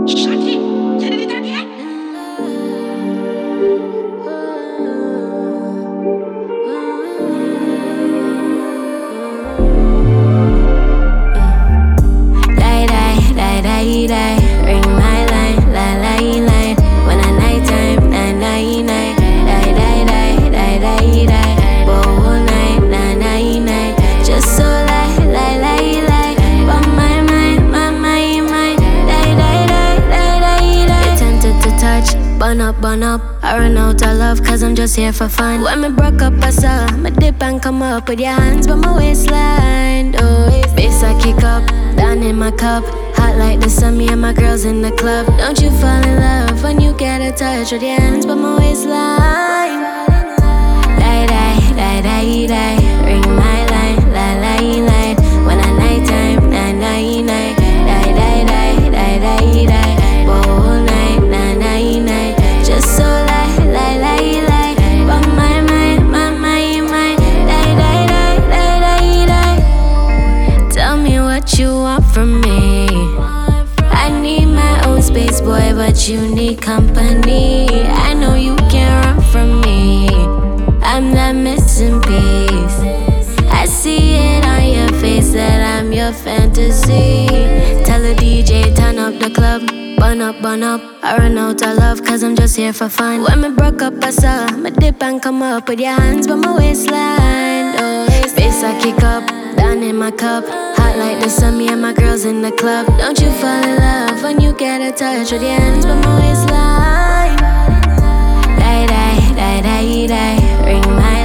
Ring my line, line. When I nighttime, night. Die. Whole night. Just so lie. But my mind. Die. They tempted to touch, burn up. I run out of love, cause I'm just here for fun. When me broke up, I saw my dip and come up with your hands by my waistline. Oh, bass I kick up, down in my cup. Hot like the sun, me and my girls in the club. Don't you fall in love when you get a touch with your hands by my waistline. Die. Ring my line, line. When I nighttime, night. Die. Whole night. Just so lie. But my mind. Die. Tell me what you want from me. I need my own space, boy, but you need company. I know you can't run from me. I'm that missing piece. I see it on your face that I'm your fantasy. Tell the DJ, turn up the club. Burn up. I run out of love, cause I'm just here for fun. When me broke up, I saw my dip and come up with your hands by my waistline. Oh, bass I kick up, down in my cup. Hot like the sun, me and my girls in the club. Don't you fall in love when you get a touch with your hands by my waistline. Die. Ring my